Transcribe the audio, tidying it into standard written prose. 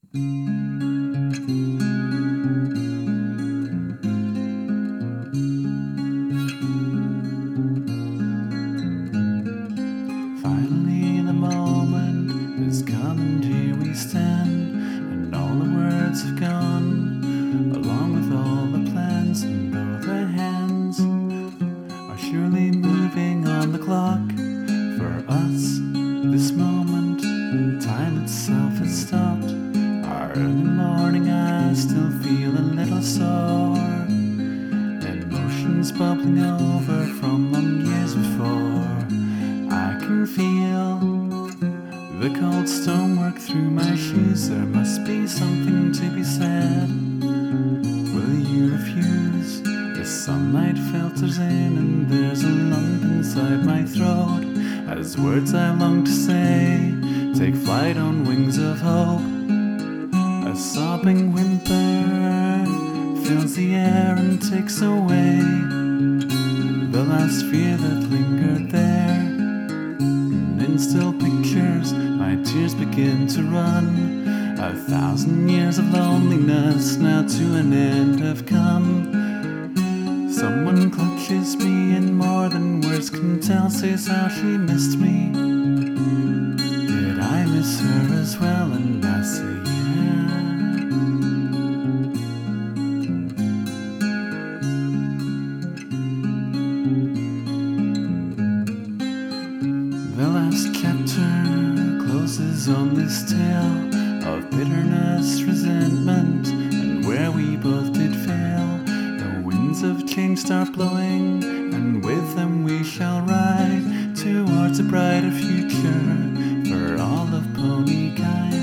Finally the moment has come, and here we stand, and all the words have gone, along with all the plans, and though the hands are surely moving on the clock, for us this moment, time itself has stopped. Our early morning I still feel a little sore, emotions bubbling over from long years before. I can feel the cold stonework through my shoes. There must be something to be said. Will you refuse? The sunlight filters in, and there's a lump inside my throat as words I long to say take flight on wings of hope. A sobbing whimper fills the air and takes away the last fear that lingered there. And in still pictures my tears begin to run. 1,000 years of loneliness now to an end have come. Someone clutches me and more than words can tell says how she missed me. Did I miss her as well? And I say yeah. The last chapter closes on this tale of bitterness, resentment, and where we both did fail. The winds of change start blowing, and with them we shall ride towards a brighter future for all of pony kind.